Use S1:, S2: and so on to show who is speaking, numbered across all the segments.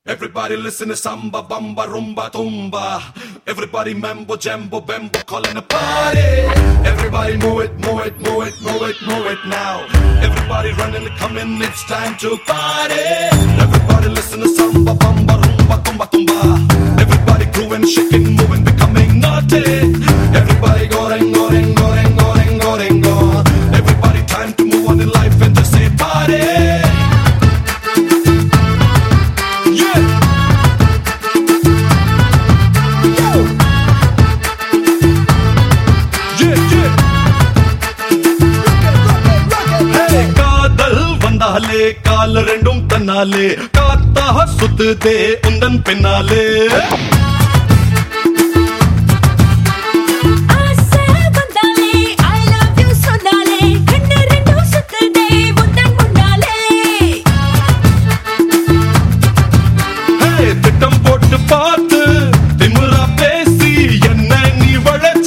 S1: Everybody listen to samba, bamba, rumba, tumba. Everybody mambo, jambo, bambo, calling a party. Everybody move it, move it, move it, move it, move it now. Everybody running, coming, it's time to party. Everybody listen to samba, bamba, rumba, tumba, tumba. Everybody grooving, shaking, moving, becoming naughty. Everybody going, going, going, going, going, going. Everybody time to move on in life and just say party. கால் ரெண்டும் தன்னாலே காத்தாக சுத்துதே உந்தன் பின்னாலே திட்டம் போட்டு பார்த்து திமுறா பேசி என்ன நீ வளைச்ச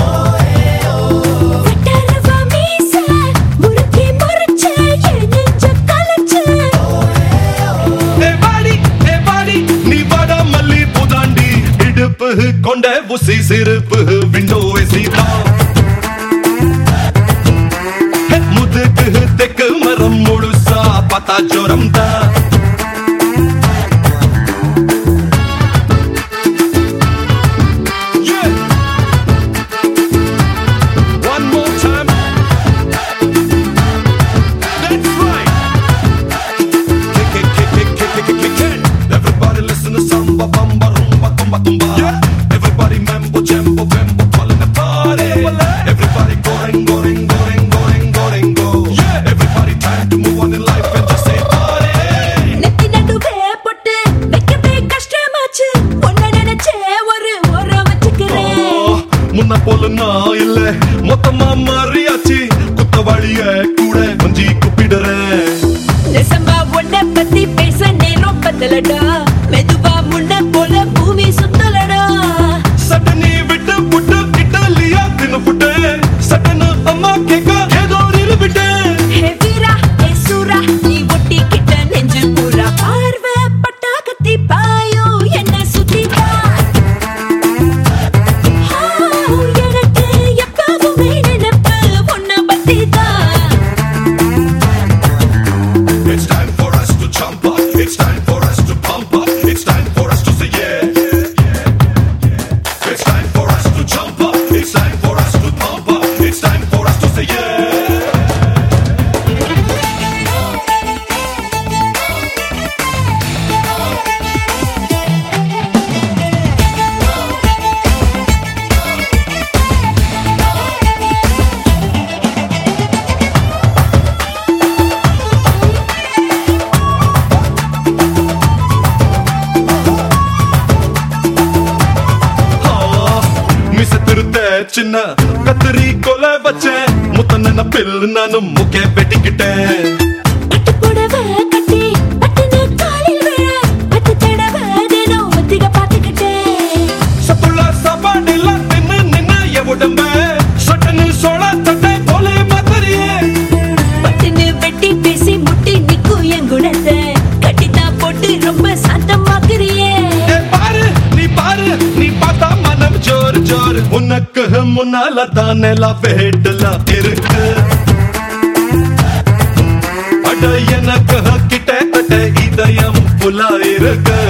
S1: கொண்ட புசி சிறுப்பு விண்டோ சீதா முதுகு தெக்கு மரம் முழுசா பார்த்தா ஜோரம் தான் போலனா இல்ல மொத்தமா மாறியாச்சு குத்தவாளிய கூட கொஞ்சி கூப்பிடுறேன்
S2: நெசமா உன்னை பத்தி பேச நேரம் பத்தலடா மெதுவா முன்ன போல பூமி சுத்தலடா
S1: சட்டனி விட்டு புட்டு இட்டாலியா தின்னு புட்டு சட்டன அம்மா கேக்க ஏதோ நிலு விட்டு
S2: ஹே வீரா ஹே சூரா நீ ஒட்டி கிட்ட நெஞ்சு பூரா பார்வை பட்டா கத்தி பாயோ என்ன சுத்திட்டா
S1: It's time for us to jump up. It's time for us to pump up. It's time for us to say yeah. It's time for us to jump up. It's time for us to pump up. It's time for us to say yeah. சின்ன கத்திரி கொலை வச்சேன் முத்தன bill நானும் முக்கே வெட்டிக்கிட்டேன்
S2: பட்டு புடவை கட்டி பட்டுன காலில் விழ பட்டு தடவை தினம் ஒத்திக பார்த்துக்கிட்டேன்
S1: சத்துள்ள சாப்பாடு எல்லாம் தின்னு நின்ன என் உடம்ப சட்டனு சோழ தட்டை போல மாதிரியே
S2: பட்டுன்னு வெட்டி பேசி முட்டி நிக்கும் என் குணத்தை கட்டிதான் போட்டு ரொம்ப சாந்தமாக்குறியே
S1: பாரு நீ பார்த்தா மனம் ஜோர் ஜோர் உனக்கு முன்னால தானே வேட்டல இருக்கு அட எனக்கு கிட்ட இதயம் புலா இருக்கு